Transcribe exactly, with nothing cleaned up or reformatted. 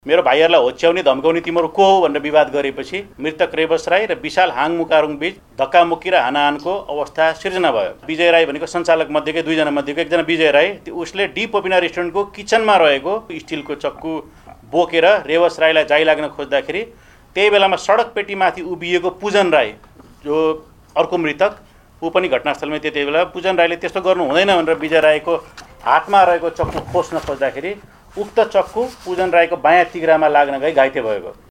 मेरो भाइहरूलाई होच्याउने धम्काउने तिम्रो को हो भनेर विवाद गरेपछि मृतक रेवस राई र विशाल हाङ मुकारुङ बीच धक्कामुक्की र हानाहानको अवस्था सिर्जना भयो। विजय राई भनेको सञ्चालक मध्येकै दुईजना मध्येको एकजना विजय राई, उसले डी पोपिना रेस्टुरेन्टको किचनमा रहेको स्टिलको चक्कु बोकेर रेवस राईलाई जाई लाग्न खोज्दाखेरि त्यही बेलामा सडक पेटीमाथि उभिएको पूजन राई जो अर्को मृतक ऊ पनि घटनास्थलमै त्यति बेला पूजन राईले त्यस्तो गर्नु हुँदैन भनेर विजय राईको हातमा रहेको चक्कु खोस्न खोज्दाखेरि उक्त चक्कु पूजन राईको बायाँ तिघ्रामा लाग्न गई घाइते भएको।